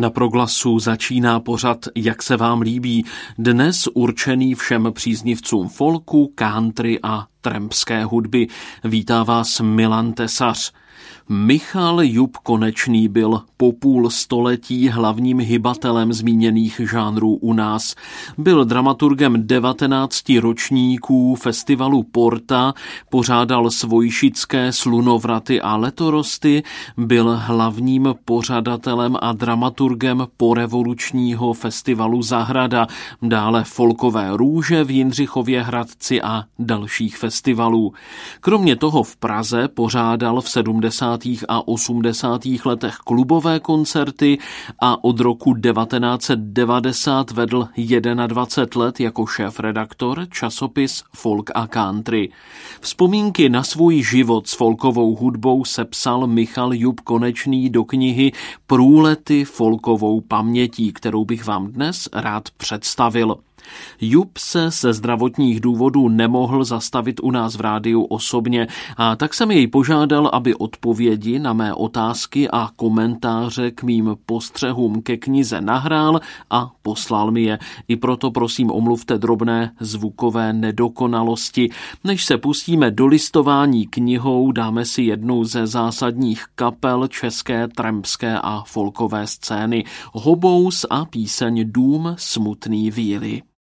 Na Proglasu začíná pořad Jak se vám líbí, dnes určený všem příznivcům folku, country a trampské hudby. Vítá vás Milan Tesař. Michal Jub Konečný byl po půl století hlavním hybatelem zmíněných žánrů u nás. Byl dramaturgem 19 ročníků festivalu Porta, pořádal svojšické slunovraty a letorosty, byl hlavním pořadatelem a dramaturgem porevolučního festivalu Zahrada, dále Folkové růže v Jindřichově Hradci a dalších festivalů. Kromě toho v Praze pořádal v 70. a 80. letech klubové koncerty a od roku 1990 vedl 21 let jako šéfredaktor časopis Folk a Country. Vzpomínky na svůj život s folkovou hudbou sepsal Michal Jub Konečný do knihy Průlety folkovou pamětí, kterou bych vám dnes rád představil. Jub se ze zdravotních důvodů nemohl zastavit u nás v rádiu osobně a tak jsem jej požádal, aby odpovědi na mé otázky a komentáře k mým postřehům ke knize nahrál a poslal mi je. I proto prosím omluvte drobné zvukové nedokonalosti. Než se pustíme do listování knihou, dáme si jednu ze zásadních kapel české trampské a folkové scény, Hobous a píseň Dům smutný víly.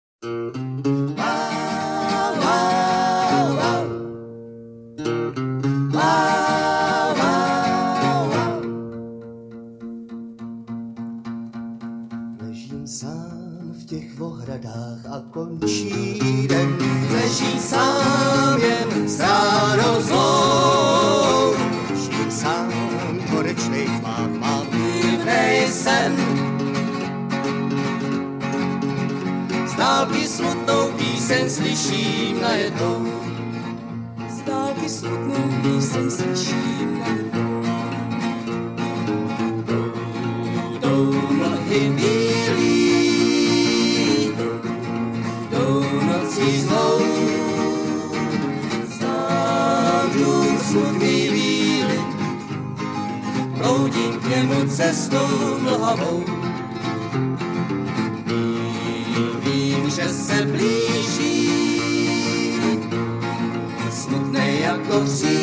Ležím sám v těch ohradách a končí den. Ležím sám jen s ránou zlou. Ležím sám v horečnej tmách, mám divnej sen. Z dálky smutnou píseň slyším najednou. Z dálky smutnou píseň slyším najednou. Jdou mlhy bílý, jdou nocí zlou. Znám dům smutný víly, proudím k němu cestou mlhavou. Že se blíží, smutnej jako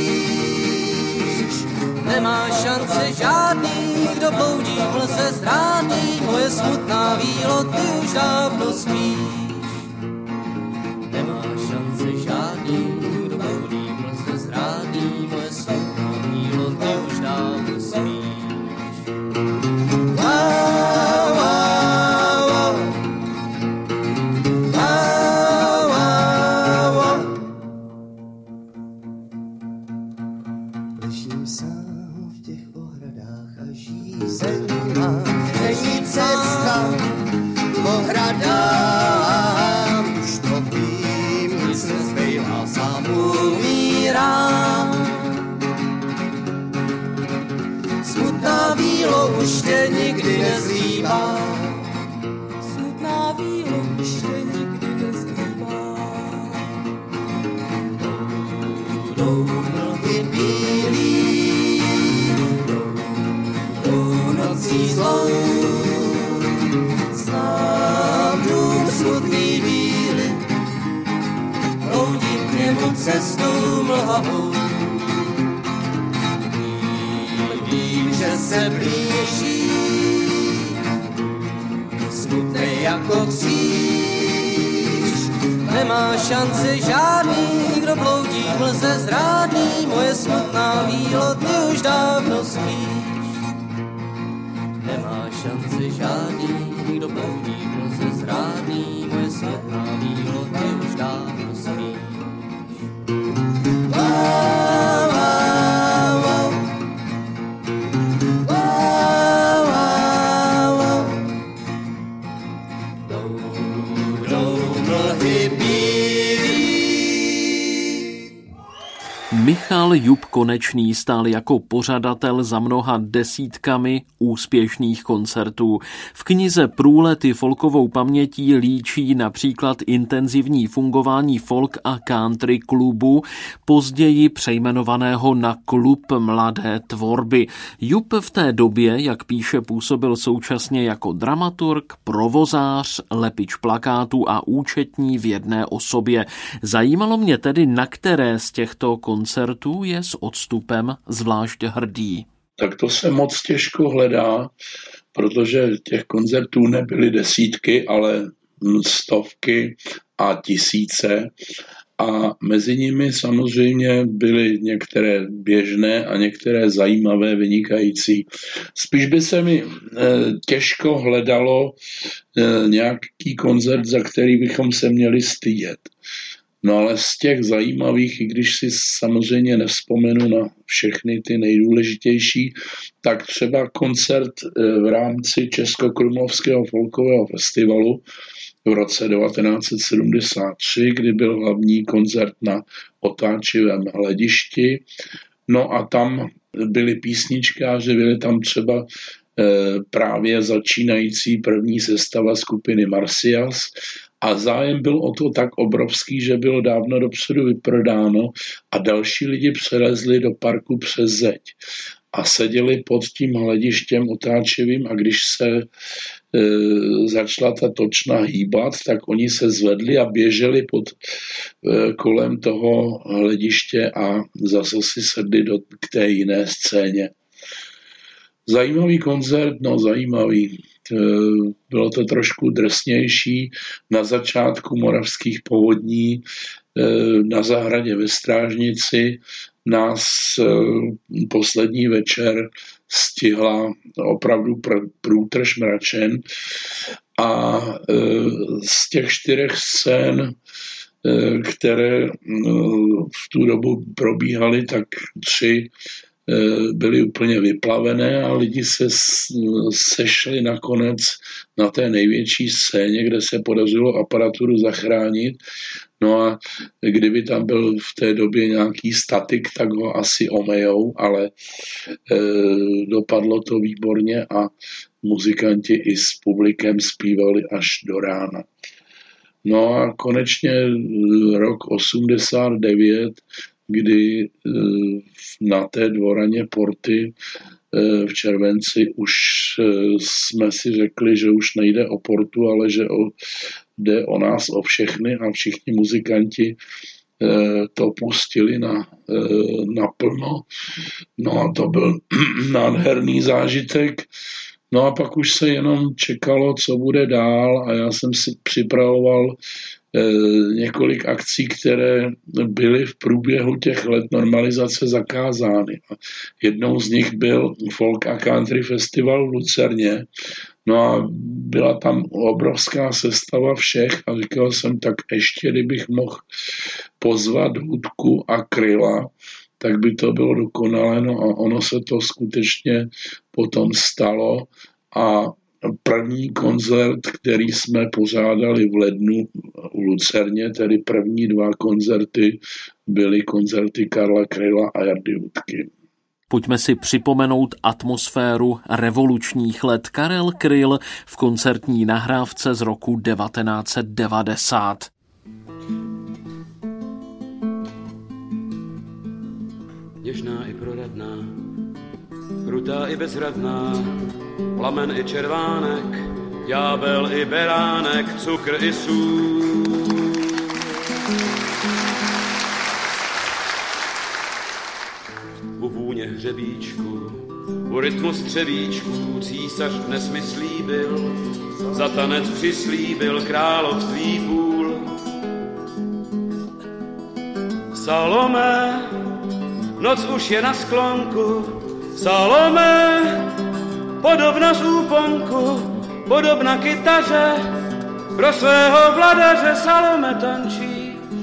kříž. Nemá šance žádný, kdo bloudí v mlze zrádný. Moje smutná vílo, ty už dávno spíš. Nemá šance žádný, kdo bloudí v mlze zrádný. Moje smutná vílo, ty už dávno spíš. Už tě nikdy nezlíbá. Smutná vílo už tě nikdy nezlíbá. Jdou mlhy bílý, jdou nocí zlou. Znám dům smutný víly, proudím k němu cestou mlhavou. Že se blíží, smutnej jako kříž. Nemá šance žádný, kdo bloudí v mlze zrádný. Moje smutná vílo, ty už dávno spíš. Nemá šance žádný, kdo bloudí v mlze zrádný. Moje smutná vílo, ty už dávno spíš. Michal Jub Konečný stál jako pořadatel za mnoha desítkami úspěšných koncertů. V knize Průlety folkovou pamětí líčí například intenzivní fungování folk a country klubu, později přejmenovaného na Klub mladé tvorby. Jub v té době, jak píše, působil současně jako dramaturg, provozář, lepič plakátů a účetní v jedné osobě. Zajímalo mě tedy, na které z těchto koncertů je s odstupem zvlášť hrdý. Tak to se moc těžko hledá, protože těch koncertů nebyly desítky, ale stovky a tisíce. A mezi nimi samozřejmě byly některé běžné a některé zajímavé, vynikající. Spíš by se mi těžko hledalo nějaký koncert, za který bychom se měli stydět. No ale z těch zajímavých, i když si samozřejmě nevzpomenu na všechny ty nejdůležitější, tak třeba koncert v rámci Českokrumlovského folkového festivalu v roce 1973, kdy byl hlavní koncert na otáčivém hledišti. No a tam byli písničkáři, byli tam třeba právě začínající první sestava skupiny Marsyas a zájem byl o to tak obrovský, že bylo dávno dopředu vyprodáno a další lidi přelezli do parku přes zeď a seděli pod tím hledištěm otáčivým a když se začala ta točna hýbat, tak oni se zvedli a běželi kolem toho hlediště a zase si sedli k té jiné scéně. Zajímavý koncert, zajímavý. Bylo to trošku drsnější. Na začátku moravských povodní na zahradě ve Strážnici nás poslední večer stihla opravdu průtrž mračen a z těch 4 scén, které v tu dobu probíhaly, tak 3 byly úplně vyplavené a lidi se sešli nakonec na té největší scéně, kde se podařilo aparaturu zachránit. No a kdyby tam byl v té době nějaký statik, tak ho asi omejou, ale dopadlo to výborně a muzikanti i s publikem zpívali až do rána. No a konečně rok 89, kdy na té dvoraně Porty v červenci už jsme si řekli, že už nejde o Portu, ale že jde o nás, o všechny a všichni muzikanti to pustili naplno. No a to byl nádherný zážitek. No a pak už se jenom čekalo, co bude dál a já jsem si připravoval několik akcí, které byly v průběhu těch let normalizace zakázány. Jednou z nich byl Folk a Country Festival v Lucerně. No a byla tam obrovská sestava všech a říkal jsem, tak ještě kdybych mohl pozvat Hudku a Kryla, tak by to bylo dokonalé. No a ono se to skutečně potom stalo a první koncert, který jsme pořádali v lednu v Lucerně, tedy první 2 koncerty, byly koncerty Karla Kryla a Jardy Hudky. Pojďme si připomenout atmosféru revolučních let. Karel Kryl v koncertní nahrávce z roku 1990. Něžná i proradná, krutá i bezradná, plamen i červánek, ďábel i beránek, cukr i sůl. U vůně hřebíčku, u rytmu střevíčku, císař dnes mi slíbil, za tanec přislíbil království půl. Salome, noc už je na sklonku, Salome, podobna z úponku, podobna kytaře, pro svého vladaře Salome tančí.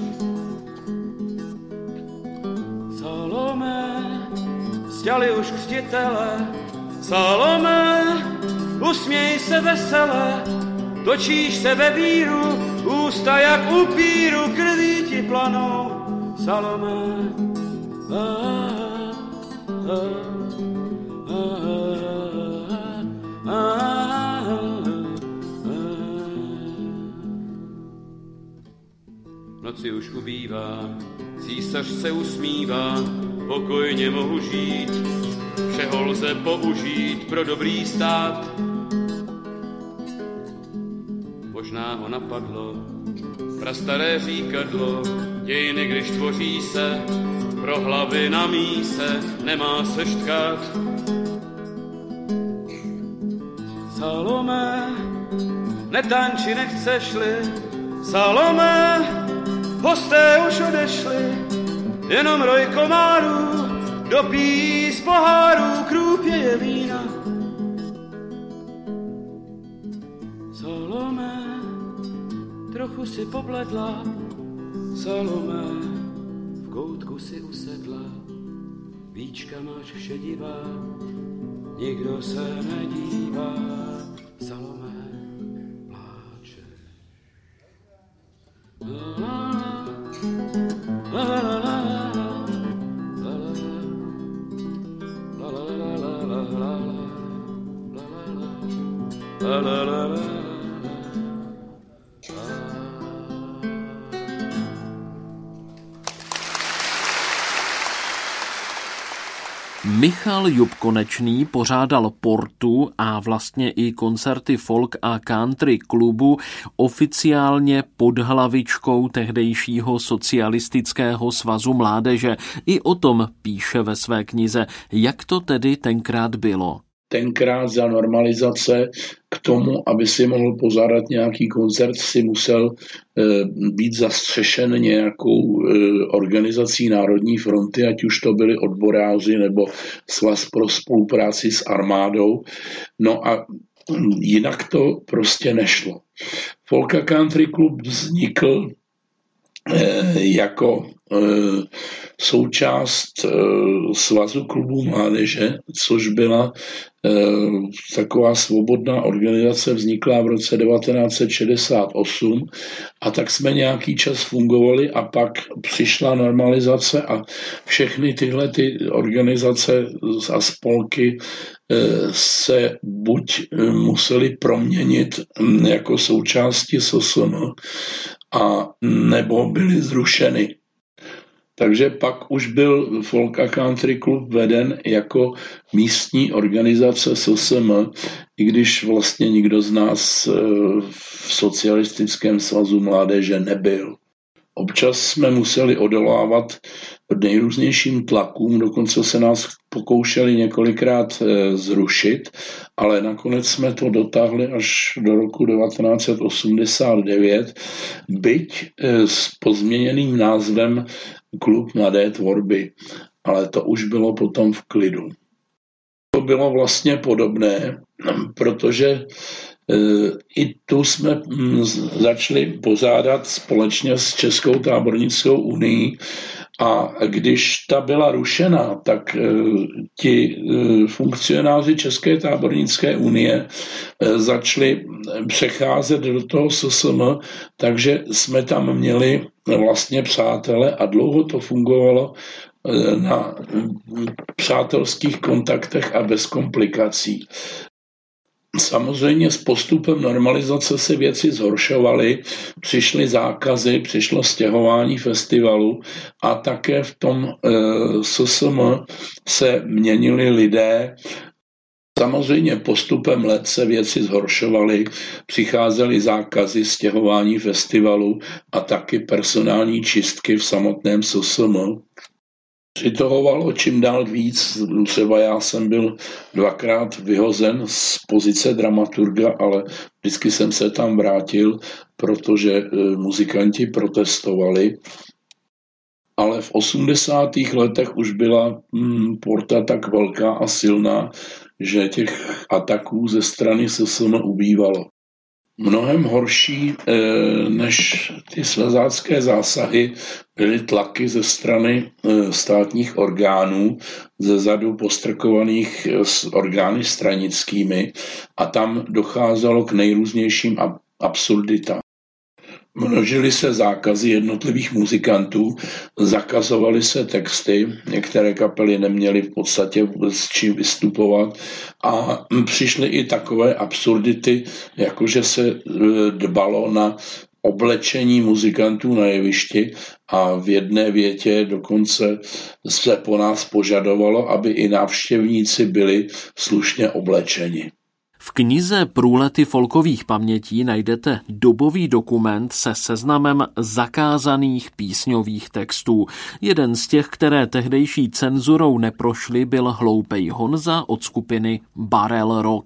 Salome, stěli už křtitele, Salome, usměj se vesele, točíš se ve víru, ústa jak upíru, krví ti planou. Salome, Noci už ubývá, císař se usmívá, pokojně mohu žít, všeho lze použít pro dobrý stát. Možná ho napadlo prastaré říkadlo, dějiny, když tvoří se, pro hlavy na míse nemá se štkat. Salome, netanči, nechceš-li, Salome, hosté už odešli, jenom roj komárů dopí z pohárů, krůpěje vína. Salome, trochu si pobledla, Salome, v koutku si usedla, víčka máš šedivá, nikdo se nedívá, Salome pláče. Michal Jub Konečný pořádal portu a vlastně i koncerty folk a country klubu oficiálně pod hlavičkou tehdejšího socialistického svazu mládeže. I o tom píše ve své knize. Jak to tedy tenkrát bylo? Tenkrát za normalizace k tomu, aby si mohl pořádat nějaký koncert, si musel být zastřešen nějakou organizací Národní fronty, ať už to byli odboráři nebo Svaz pro spolupráci s armádou. No a jinak to prostě nešlo. Folk a Country Club vznikl jako součást Svazu klubů mládeže, což byla taková svobodná organizace, vzniklá v roce 1968, a tak jsme nějaký čas fungovali a pak přišla normalizace a všechny tyhle ty organizace a spolky se buď museli proměnit jako součásti SSM, a nebo byly zrušeny. Takže pak už byl Folk a Country Club veden jako místní organizace SSM, i když vlastně nikdo z nás v socialistickém svazu mládeže nebyl. Občas jsme museli odolávat nejrůznějším tlakům, dokonce se nás pokoušeli několikrát zrušit, ale nakonec jsme to dotáhli až do roku 1989, byť s pozměněným názvem Klub mladé tvorby, ale to už bylo potom v klidu. To bylo vlastně podobné, protože i tu jsme začali pořádat společně s Českou tábornickou unií, a když ta byla rušena, tak ti funkcionáři České tábornické unie začali přecházet do toho SSM, takže jsme tam měli vlastně přátele a dlouho to fungovalo na přátelských kontaktech a bez komplikací. Samozřejmě s postupem normalizace se věci zhoršovaly, přišly zákazy, přišlo stěhování festivalu a také v tom SSM se měnili lidé. Samozřejmě postupem let se věci zhoršovaly, přicházely zákazy stěhování festivalu a taky personální čistky v samotném SSM. Přitahovalo čím dál víc, třeba já jsem byl 2krát vyhozen z pozice dramaturga, ale vždycky jsem se tam vrátil, protože muzikanti protestovali. Ale v 80. letech už byla porta tak velká a silná, že těch ataků ze strany SSM ubývalo. Mnohem horší než ty slezácké zásahy byly tlaky ze strany státních orgánů, zezadu postrkovaných s orgány stranickými, a tam docházelo k nejrůznějším absurditám. Množily se zákazy jednotlivých muzikantů, zakazovaly se texty, některé kapely neměly v podstatě vůbec s čím vystupovat a přišly i takové absurdity, jakože se dbalo na oblečení muzikantů na jevišti a v jedné větě dokonce se po nás požadovalo, aby i návštěvníci byli slušně oblečeni. V knize Průlety folkových pamětí najdete dobový dokument se seznamem zakázaných písňových textů. Jeden z těch, které tehdejší cenzurou neprošly, byl Hloupej Honza od skupiny Barrel Rock.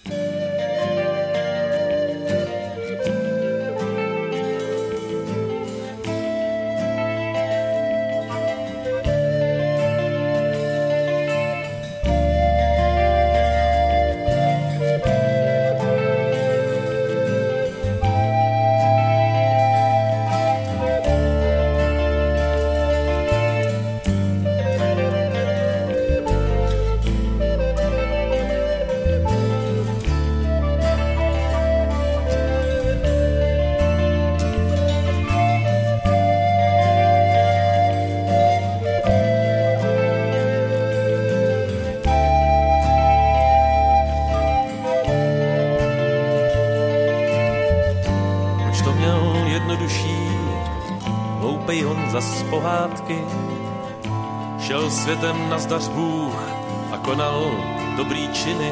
Hloupej Honza z pohádky šel světem nazdař Bůh a konal dobrý činy.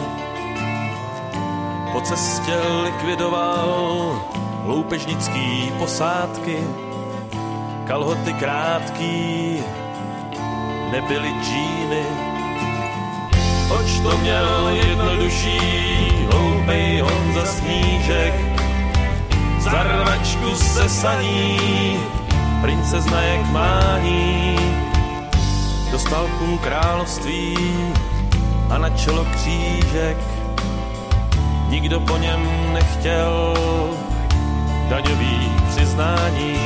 Po cestě likvidoval loupežnický posádky, kalhoty krátký, nebyly džíny. Oč to měl jednodušší hloupej Honza Snížek, za rvačku se saní, princezna jak mání. Dostal půl království a na čelo křížek, nikdo po něm nechtěl daňový přiznání.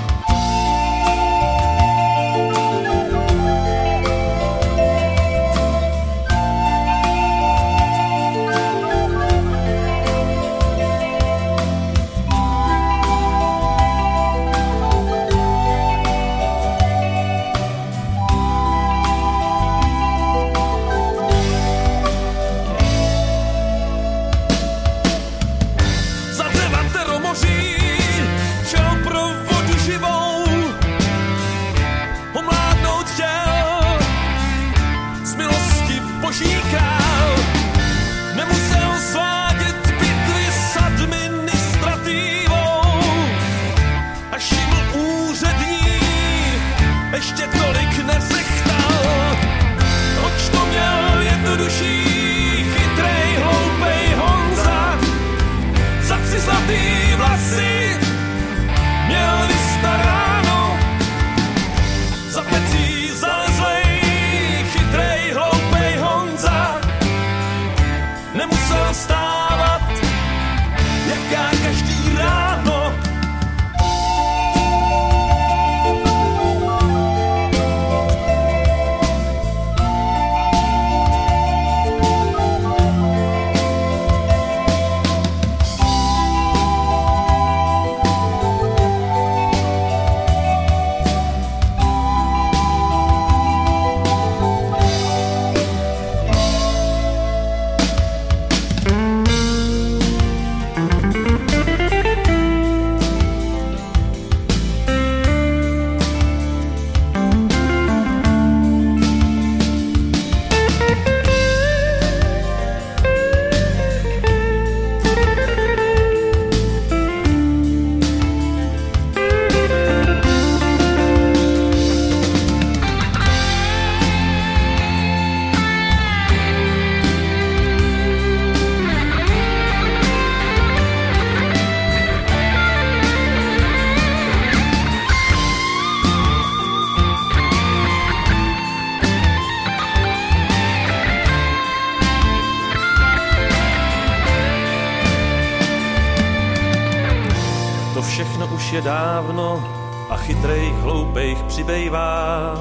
Všechno už je dávno a chytrejch hloupejch přibývá.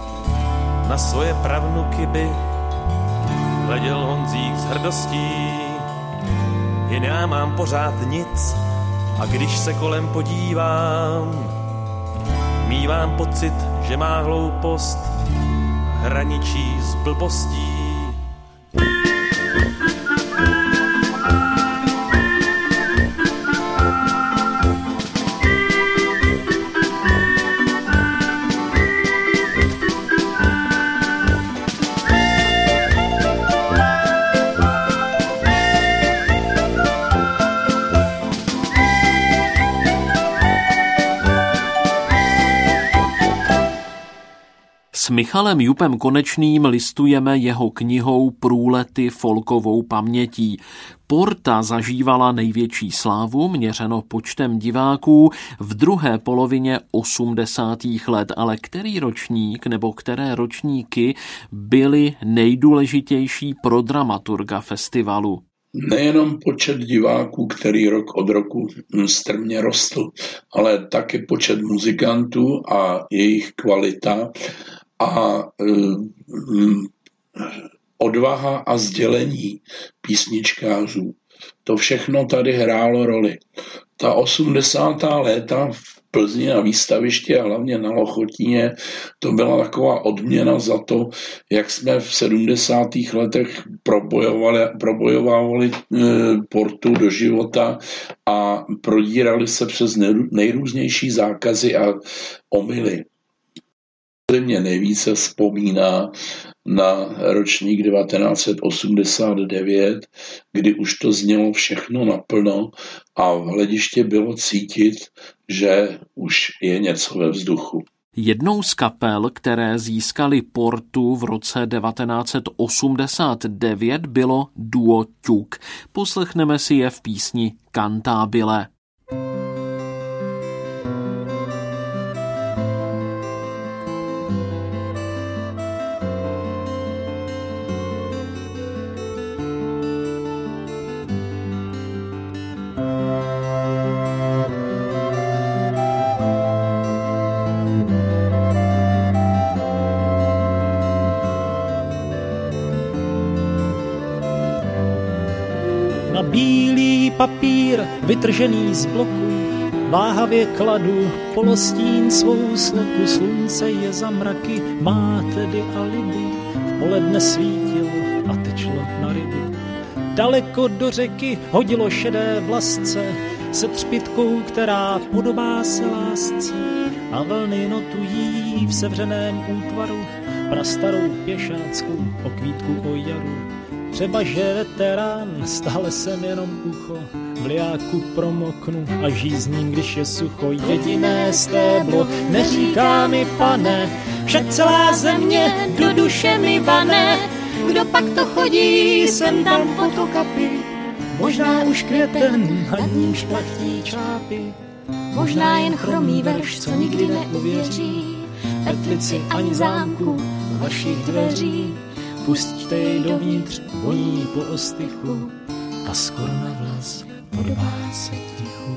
Na svoje pravnuky by hleděl Honzík s hrdostí. Jen já mám pořád nic A když se kolem podívám, mívám pocit, že má hloupost hraničí s blbostí. S Michalem Jupem Konečným listujeme jeho knihou Průlety folkovou pamětí. Porta zažívala největší slávu, měřeno počtem diváků, v druhé polovině 80. let, ale který ročník nebo které ročníky byly nejdůležitější pro dramaturga festivalu? Nejenom počet diváků, který rok od roku strmě rostl, ale taky počet muzikantů a jejich kvalita a odvaha a sdělení písničkářů. To všechno tady hrálo roli. Ta 80. léta v Plzni na výstavišti a hlavně na Lochotíně, to byla taková odměna za to, jak jsme v 70. letech probojovávali Portu do života a prodírali se přes nejrůznější zákazy a omyly. Mě nejvíce vzpomíná na ročník 1989, kdy už to znělo všechno naplno a v hledišti bylo cítit, že už je něco ve vzduchu. Jednou z kapel, které získaly Portu v roce 1989, bylo duo Ťuk. Poslechneme si je v písni Cantabile. Na bílý papír vytržený z bloku váhavě kladu polostín svou sloku. Slunce je za mraky, má tedy alibi. V poledne svítilo a tečlo na ryby. Daleko do řeky hodilo šedé vlasce se třpytkou, která podobá se lásce. A vlny notují v sevřeném útvaru prastarou pěšáckou okvítku o jaru. Třeba že veterán, stále jsem jenom ucho, v liáku promoknu a žízním, když je sucho. Jediné stéblo neříká mi pane, však celá země do duše mi vane. Kdo pak to chodí sem tam po to kapy, možná už květen, nad ním šplachtí čápy. Možná jen chromý verš, co nikdy neuvěří petlici ani zámku vašich dveří. Pusťte jej dovnitř, voní po ostychu a skoro na vlas podobá se tichu.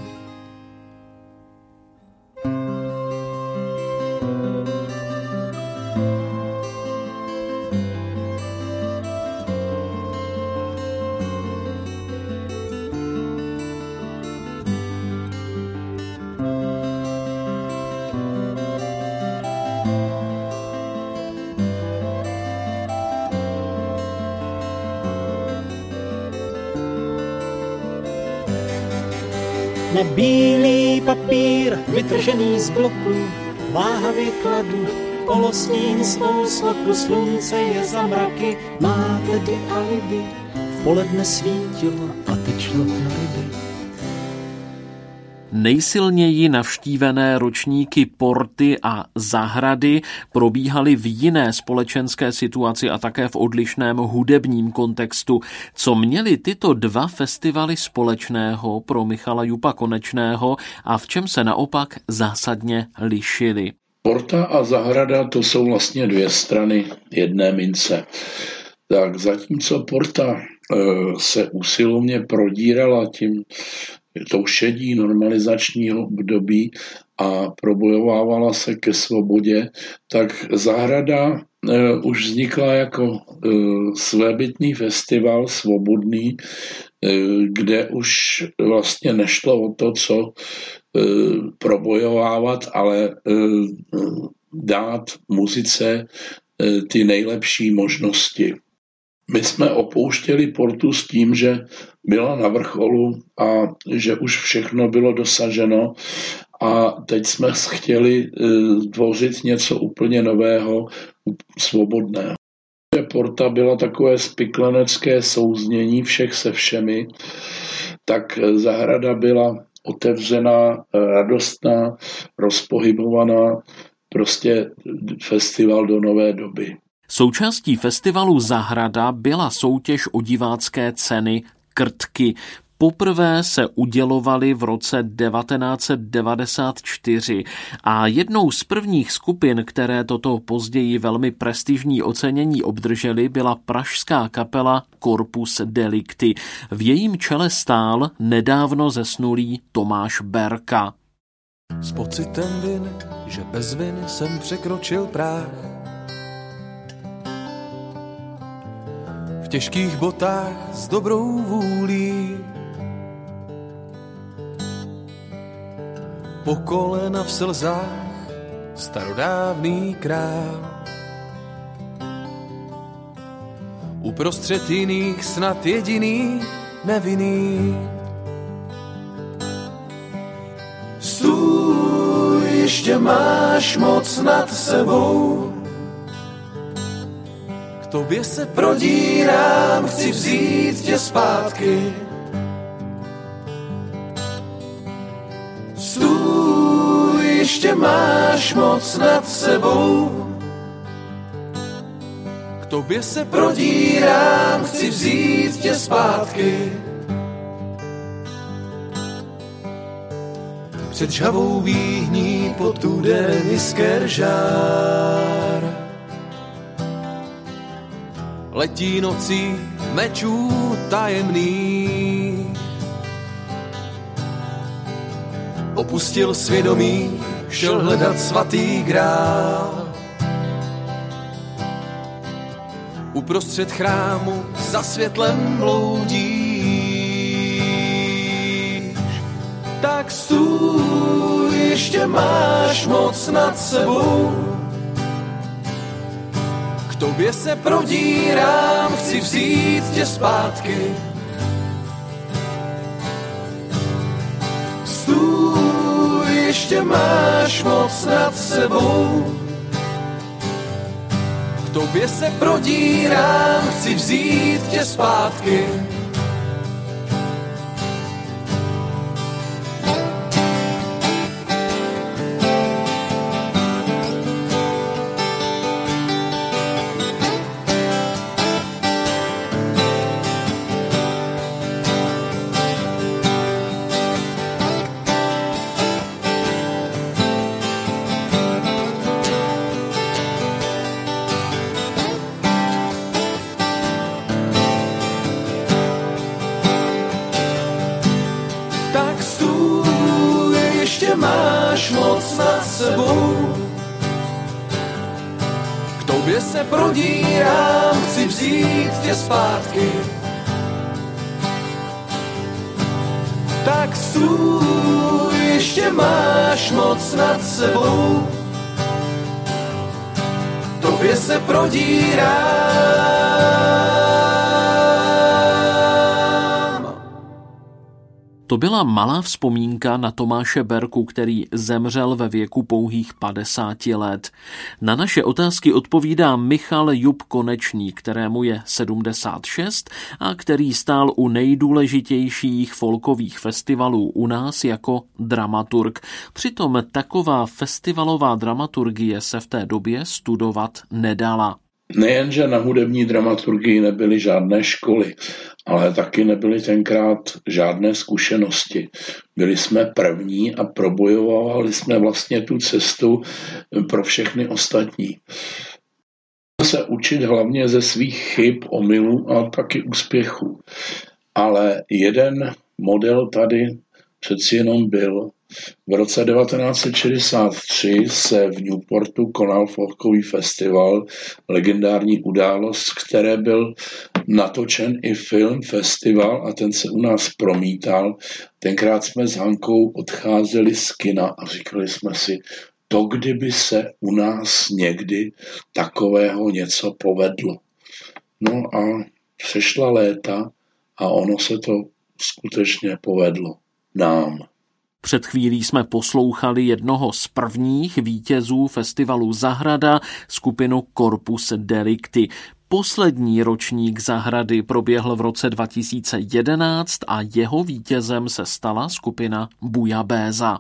Na bílý papír vytržený z bloku váhavě kladu polostín svou sloku. Slunce je za mraky, má tedy alibi. V poledne svítilo a tečlo na ryby. Nejsilněji navštívené ročníky Porty a Zahrady probíhaly v jiné společenské situaci a také v odlišném hudebním kontextu. Co měly tyto dva festivaly společného pro Michala Jupa Konečného a v čem se naopak zásadně lišily? Porta a Zahrada, to jsou vlastně dvě strany jedné mince. Tak zatímco Porta se usilovně prodírala tou šedí normalizačního období a probojovávala se ke svobodě, tak Zahrada už vznikla jako svébytný festival, svobodný, kde už vlastně nešlo o to, co probojovávat, ale dát muzice ty nejlepší možnosti. My jsme opouštěli Portu s tím, že byla na vrcholu a že už všechno bylo dosaženo a teď jsme chtěli tvořit něco úplně nového, svobodného. Porta byla takové spiklenecké souznění všech se všemi, tak zahrada byla otevřená, radostná, rozpohybovaná, prostě festival do nové doby. Součástí festivalu Zahrada byla soutěž o divácké ceny Krtky. Poprvé se udělovaly v roce 1994 a jednou z prvních skupin, které toto později velmi prestižní ocenění obdržely, byla pražská kapela Corpus Delicti. V jejím čele stál nedávno zesnulý Tomáš Berka. S pocitem viny, že bez viny jsem překročil práh. V těžkých botách s dobrou vůlí, po kolena v slzách starodávný král. Uprostřed jiných snad jediný nevinný. Stůj, ještě máš moc nad sebou. K tobě se prodírám, chci vzít tě zpátky. Stůj, ještě máš moc nad sebou. K tobě se prodírám, chci vzít tě zpátky. Před žhavou výhní potude nisker žár. Letí nocí mečů tajemný. Opustil svědomí, šel hledat svatý grál. Uprostřed chrámu za světlem bloudíš. Tak stůj, ještě máš moc nad sebou. K tobě se prodírám, chci vzít tě zpátky. Stůj, ještě máš moc nad sebou. K tobě se prodírám, chci vzít tě zpátky. Máš moc nad sebou. K tobě se prodírám, chci vzít tě zpátky. Tak stůj, ještě máš moc nad sebou. K tobě se prodírám. To byla malá vzpomínka na Tomáše Berku, který zemřel ve věku pouhých 50 let. Na naše otázky odpovídá Michal Jub Konečný, kterému je 76 a který stál u nejdůležitějších folkových festivalů u nás jako dramaturg. Přitom taková festivalová dramaturgie se v té době studovat nedala. Nejenže na hudební dramaturgii nebyly žádné školy, ale taky nebyly tenkrát žádné zkušenosti. Byli jsme první a probojovali jsme vlastně tu cestu pro všechny ostatní. Se učit hlavně ze svých chyb, omylů a taky úspěchů. Ale jeden model tady přeci jenom byl. V roce 1963 se v Newportu konal folkový festival, legendární událost, které byl natočen i film festival a ten se u nás promítal. Tenkrát jsme s Hankou odcházeli z kina a říkali jsme si, to kdyby se u nás někdy takového něco povedlo. No a přešla léta a ono se to skutečně povedlo nám. Před chvílí jsme poslouchali jednoho z prvních vítězů festivalu Zahrada, skupinu Corpus Delicti. Poslední ročník Zahrady proběhl v roce 2011 a jeho vítězem se stala skupina Bujabéza.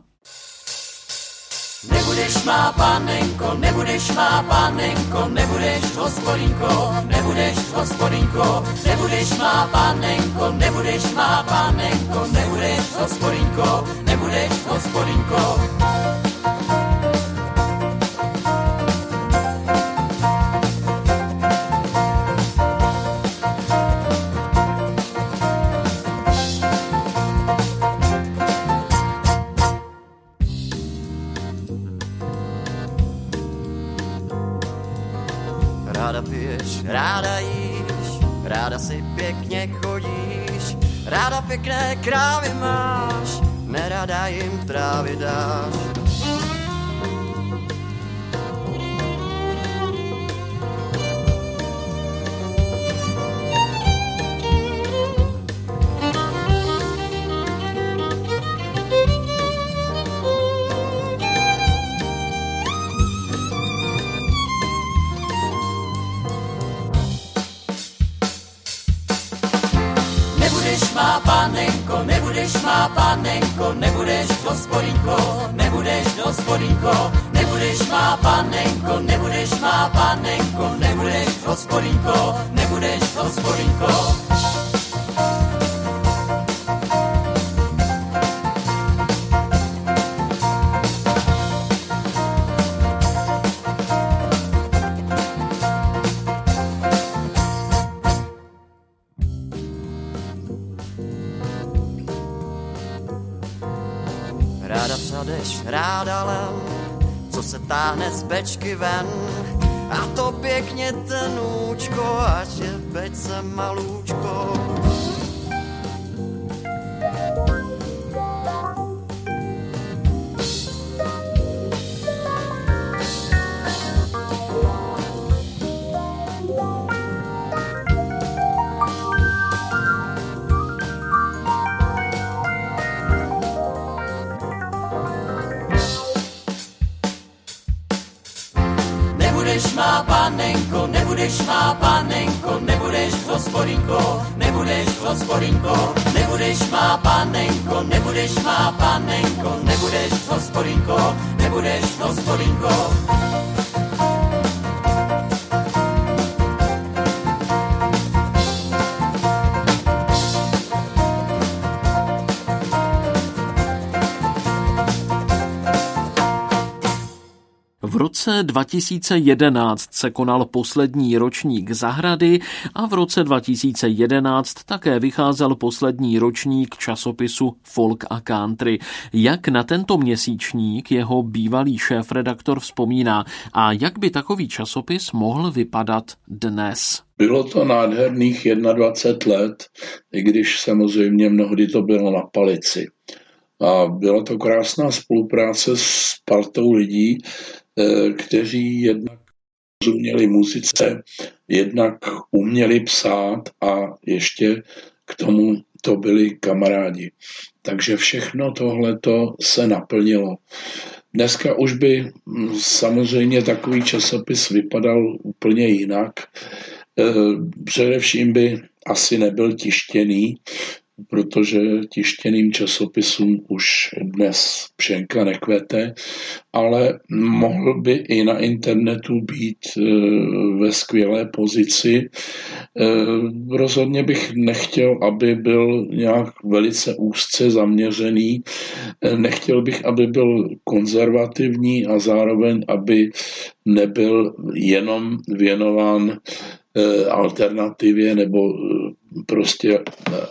Nebudeš má panenko, nebudeš má panenko, nebudeš hospodinko, nebudeš hospodinko, nebudeš má panenko, nebudeš má panenko, nebudeš hospodinko, nebudeš hospodinko. Ráda piješ, ráda jíš, ráda si pěkně chodíš, ráda pěkné krávy máš, nerada jim trávy dáš. Nebudeš má panenko, nebudeš má panenko, nebudeš hospodinko, nebudeš hospodinko, nebudeš má panenko, nebudeš má panenko, nebudeš hospodinko, nebudeš hospodinko. Ráda přadeš, ráda len, co se táhne z bečky ven, a to pěkně tenúčko, ať je v bečce malúčko. Nebudeš má panenko, nebudeš má panenko, nebudeš hospodinko, nebudeš hospodinko, nebudeš má panenko, nebudeš má panenko, nebudeš hospodinko, nebudeš hospodinko. V roce 2011 se konal poslední ročník Zahrady a v roce 2011 také vycházel poslední ročník časopisu Folk a Country. Jak na tento měsíčník jeho bývalý šéfredaktor vzpomíná a jak by takový časopis mohl vypadat dnes? Bylo to nádherných 21 let, i když samozřejmě mnohdy to bylo na palici. A byla to krásná spolupráce s partou lidí, kteří jednak rozuměli muzice, jednak uměli psát a ještě k tomu to byli kamarádi. Takže všechno tohleto se naplnilo. Dneska už by samozřejmě takový časopis vypadal úplně jinak. Především by asi nebyl tištěný, protože tištěným časopisům už dnes pšenka nekvete, ale mohl by i na internetu být ve skvělé pozici. Rozhodně bych nechtěl, aby byl nějak velice úzce zaměřený. Nechtěl bych, aby byl konzervativní a zároveň, aby nebyl jenom věnován alternativě nebo prostě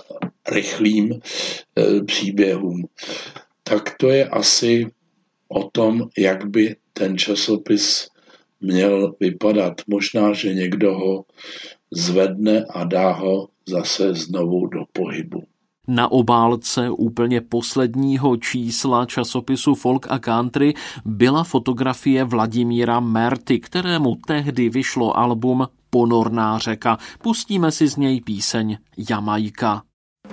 rychlým příběhům. Tak to je asi o tom, jak by ten časopis měl vypadat. Možná, že někdo ho zvedne a dá ho zase znovu do pohybu. Na obálce úplně posledního čísla časopisu Folk a Country byla fotografie Vladimíra Merty, kterému tehdy vyšlo album Ponorná řeka. Pustíme si z něj píseň Jamajka.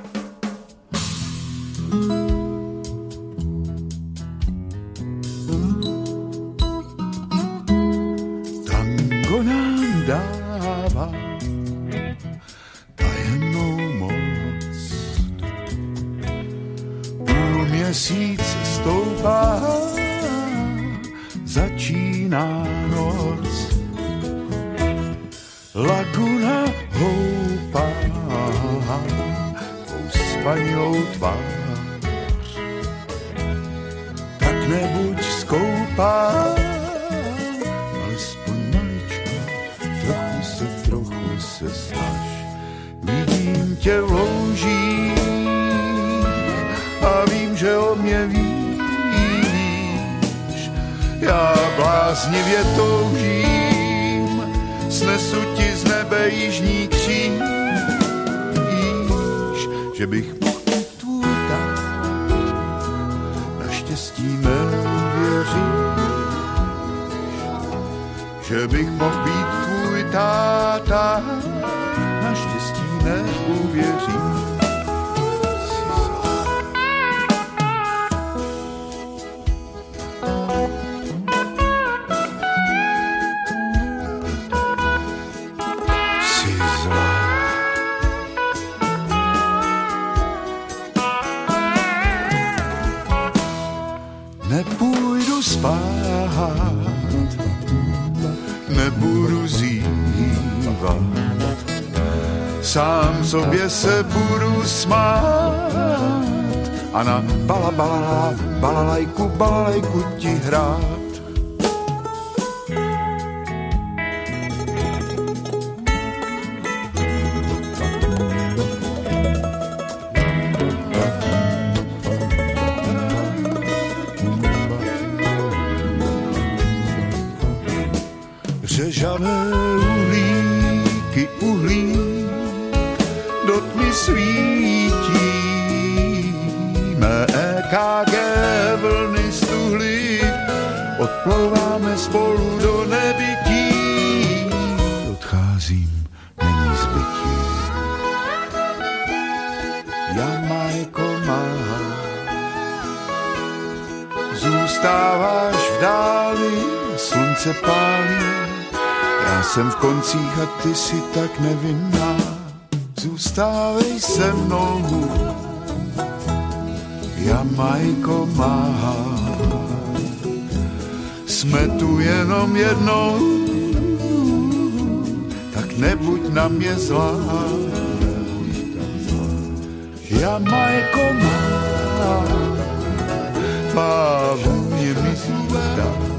Tango nám dává tajemnou moc. Půlměsíc stoupá, začíná noc. Laguna houpá tvou spanilou tvář. Tak nebuď skoupá, alespoň maličko, trochu se snaž. Vidím tě v loužích a vím, že o mě víš. Já bláznivě toužím, snesu ti z nebe jižní kříž, že bych mohl být tvůj tát, naštěstí neuvěříš, že bych mohl být tvůj táta, naštěstí neuvěříš. Nepůjdu spát, nebudu zývat, sám sobě se budu smát a na balalajku ti hrát. Řežavé uhlí do tmy svítí, mé EKG vlny stuhly, odplouváme spolu do nebytí. Odcházím, není zbytí. Jamajko má, zůstáváš v dáli, slunce pálí. Já jsem v koncích a ty si tak nevinná, zůstávej se mnou, Jamajko má. Jsme tu jenom jednou, tak nebuď na mě zlá. Jamajko má, tvá vůně mizí v dáli.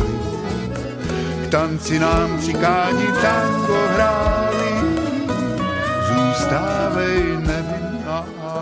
K tanci nám přikáni tango hráli, zůstávej nevinná.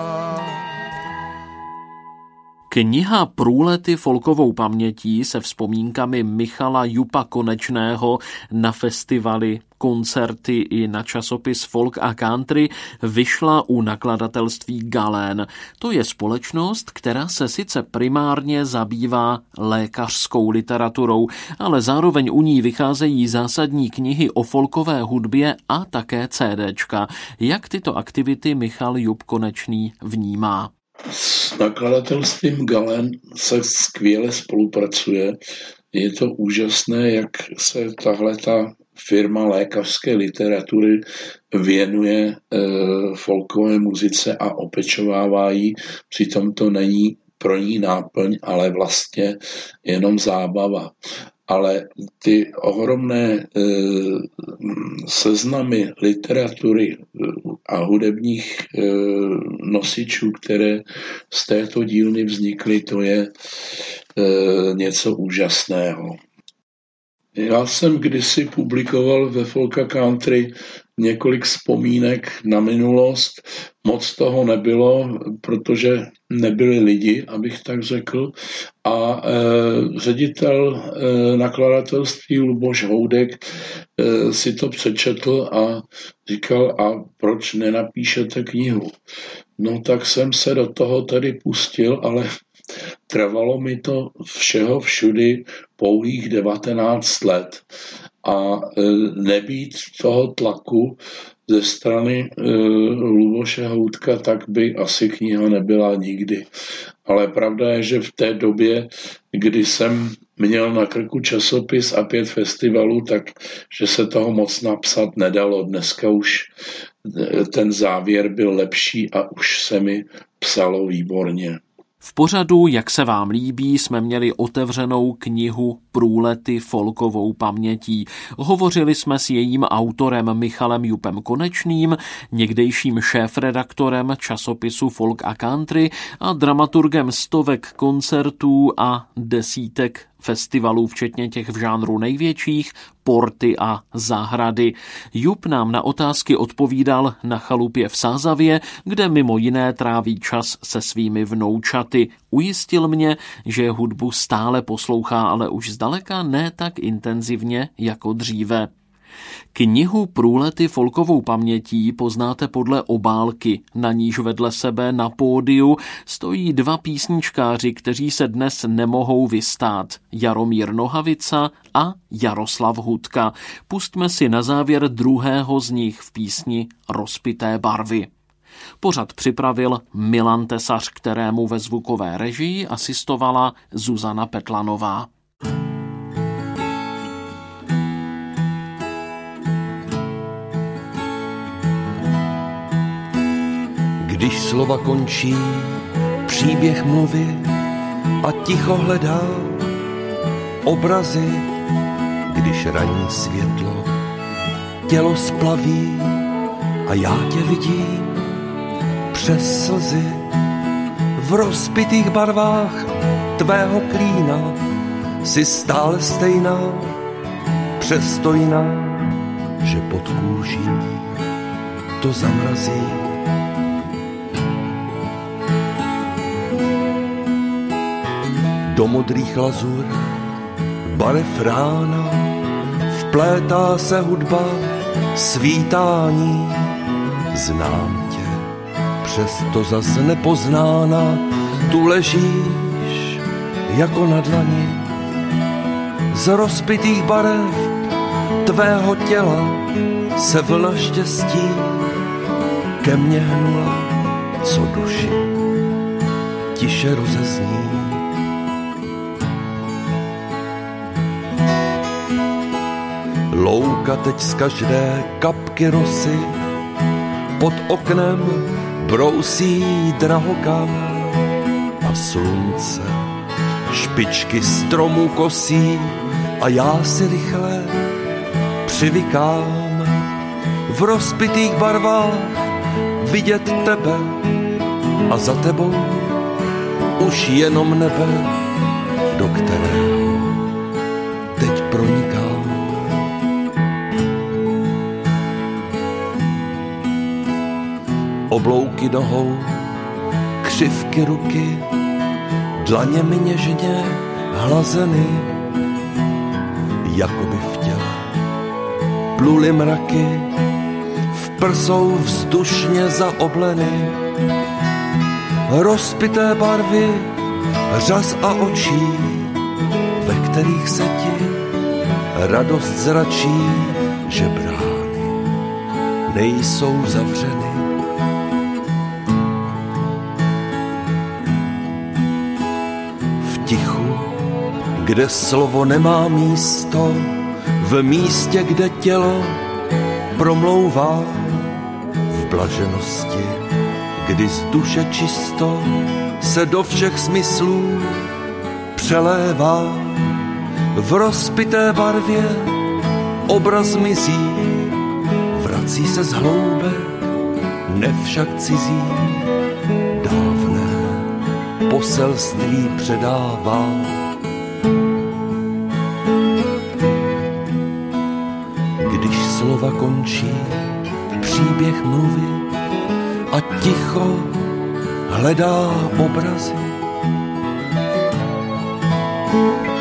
Kniha Průlety folkovou pamětí se vzpomínkami Michala Jupa Konečného na festivaly, koncerty i na časopis Folk a Country vyšla u nakladatelství Galén. To je společnost, která se sice primárně zabývá lékařskou literaturou, ale zároveň u ní vycházejí zásadní knihy o folkové hudbě a také CDčka. Jak tyto aktivity Michal Jup Konečný vnímá? S nakladatelstvím Galén se skvěle spolupracuje. Je to úžasné, jak se tahleta firma lékařské literatury věnuje folkové muzice a opečovává ji. Přitom to není pro ní náplň, ale vlastně jenom zábava. Ale ty ohromné seznamy literatury a hudebních nosičů, které z této dílny vznikly, to je něco úžasného. Já jsem kdysi publikoval ve Folk a Country několik vzpomínek na minulost. Moc toho nebylo, protože nebyli lidi, abych tak řekl. A ředitel nakladatelství Luboš Houdek si to přečetl a říkal, a proč nenapíšete knihu? No tak jsem se do toho tedy pustil, ale trvalo mi to všeho všudy pouhých 19 let. A nebýt toho tlaku ze strany Luboše Houdka, tak by asi kniha nebyla nikdy. Ale pravda je, že v té době, kdy jsem měl na krku časopis a 5 festivalů, tak že se toho moc napsat nedalo. Dneska už ten závěr byl lepší a už se mi psalo výborně. V pořadu Jak se vám líbí jsme měli otevřenou knihu Průlety folkovou pamětí. Hovořili jsme s jejím autorem Michalem Jupem Konečným, někdejším šéfredaktorem časopisu Folk a Country a dramaturgem stovek koncertů a desítek festivalů, včetně těch v žánru největších, Porty a Zahrady. Jup nám na otázky odpovídal na chalupě v Sázavě, kde mimo jiné tráví čas se svými vnoučaty. Ujistil mě, že hudbu stále poslouchá, ale už zdaleka ne tak intenzivně jako dříve. Knihu Průlety folkovou pamětí poznáte podle obálky, na níž vedle sebe na pódiu stojí 2 písničkáři, kteří se dnes nemohou vystát. Jaromír Nohavica a Jaroslav Hudka. Pustme si na závěr druhého z nich v písni Rozpité barvy. Pořad připravil Milan Tesař, kterému ve zvukové režii asistovala Zuzana Petlanová. Když slova končí, příběh mluví a ticho hledá obrazy, když ranní světlo tělo splaví a já tě vidím přes slzy v rozpitých barvách tvého klína, jsi stále stejná, přesto jiná, že pod kůží to zamrazí. Do modrých lazur barev rána vplétá se hudba svítání. Znám tě, přesto zas nepoznána, tu ležíš jako na dlani. Z rozpitých barev tvého těla se vlna štěstí ke mně hnula, co duši tiše rozezní. Louka teď z každé kapky rosy pod oknem brousí drahokam a slunce špičky stromů kosí a já si rychle přivykám v rozpitých barvách vidět tebe a za tebou už jenom nebe, do kterého teď pronikám. Oblouky nohou, křivky ruky, dlaně mi něžně hlazeny, jakoby v těle pluly mraky, v prsou vzdušně zaobleny. Rozpité barvy, řas a očí, ve kterých se ti radost zračí, že brány nejsou zavřeny. Tichu, kde slovo nemá místo, v místě, kde tělo promlouvá, v blaženosti, kdy z duše čisto se do všech smyslů přelévá. V rozpité barvě obraz mizí, vrací se z hloubek, nevšak cizí, dávné poselství předává. Když slova končí, příběh mluví a ticho hledá obrazy.